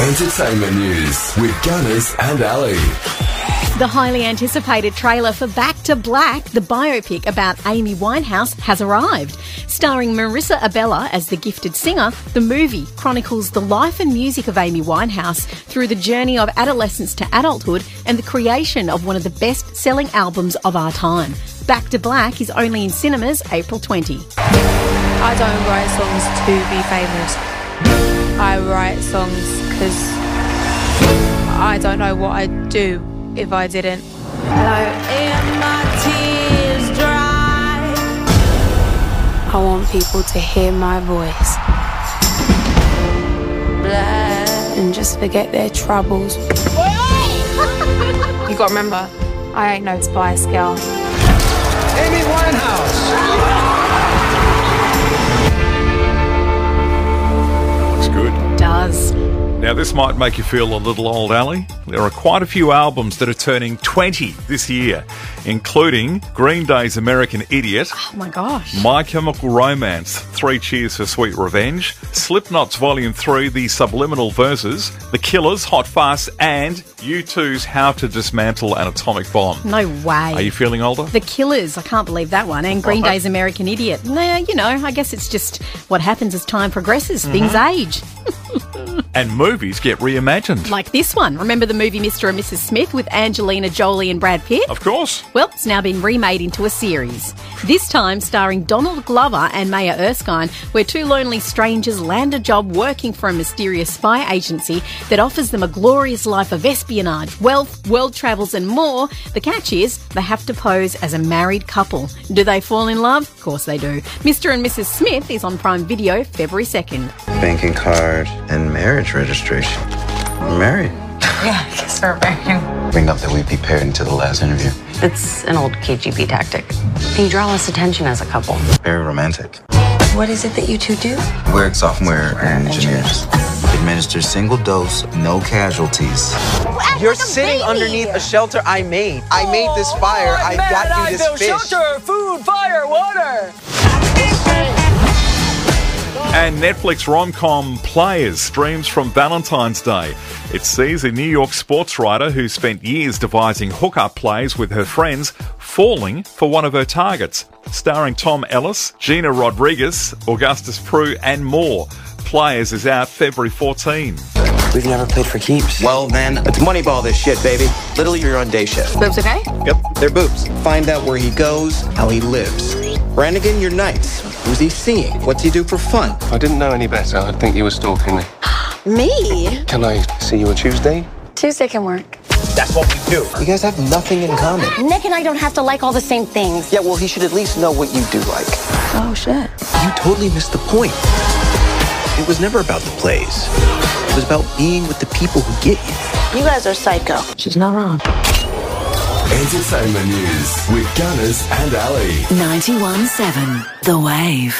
Entertainment news with Gunners and Ali. The highly anticipated trailer for Back to Black, the biopic about Amy Winehouse, has arrived. Starring Marissa Abela as the gifted singer, the movie chronicles the life and music of Amy Winehouse through the journey of adolescence to adulthood and the creation of one of the best-selling albums of our time. Back to Black is only in cinemas April 20. I don't write songs to be famous. I write songs because I don't know what I'd do if I didn't. And my tears dry. I want people to hear my voice and just forget their troubles. You gotta remember, I ain't no Spice Girl. Amy Winehouse. Looks good. Does. Now, this might make you feel a little old, Ali. There are quite a few albums that are turning 20 this year, including Green Day's American Idiot, Oh my gosh. My Chemical Romance, 3 Cheers for Sweet Revenge, Slipknot's Volume 3, The Subliminal Verses, The Killers, Hot Fast, and U2's How to Dismantle an Atomic Bomb. No way. Are you feeling older? The Killers, I can't believe that one. And Green Day's American Idiot. Nah, you know, I guess it's just what happens as time progresses. Things age. And movies get reimagined. Like this one. Remember the movie Mr. and Mrs. Smith with Angelina Jolie and Brad Pitt? Of course. Well, it's now been remade into a series. This time starring Donald Glover and Maya Erskine, where two lonely strangers land a job working for a mysterious spy agency that offers them a glorious life of espionage, wealth, world travels and more. The catch is they have to pose as a married couple. Do they fall in love? Of course they do. Mr. and Mrs. Smith is on Prime Video February 2nd. Banking card and marriage registration. We're married. Yeah, I guess we're married. Bring up that we'd be paired until the last interview. It's an old KGB tactic. You draw less attention as a couple. Very romantic. What is it that you two do? We're software engineers. Administer single dose, no casualties. You're sitting underneath a shelter I made. I made this fire. I got you this fish. Shelter, food, fire, water. And Netflix rom-com Players streams from Valentine's Day. It sees a New York sports writer who spent years devising hookup plays with her friends falling for one of her targets. Starring Tom Ellis, Gina Rodriguez, Augustus Prue and more. Players is out February 14. We've never played for keeps. Well, then, It's Moneyball this shit, baby. Literally, you're on day shift. Boobs okay? Yep, they're boobs. Find out where he goes, how he lives. Brannigan, you're nice. Who's he seeing? What's he do for fun? If I didn't know any better, I'd think you were stalking me. Me? Can I see you on Tuesday? Tuesday can work. That's what we do. You guys have nothing in common. Nick and I don't have to like all the same things. Yeah, well, he should at least know what you do like. Oh, shit. You totally missed the point. It was never about the plays. It was about being with the people who get you. You guys are psycho. She's not wrong. Entertainment news with Gunners and Ali. 91.7 The Wave.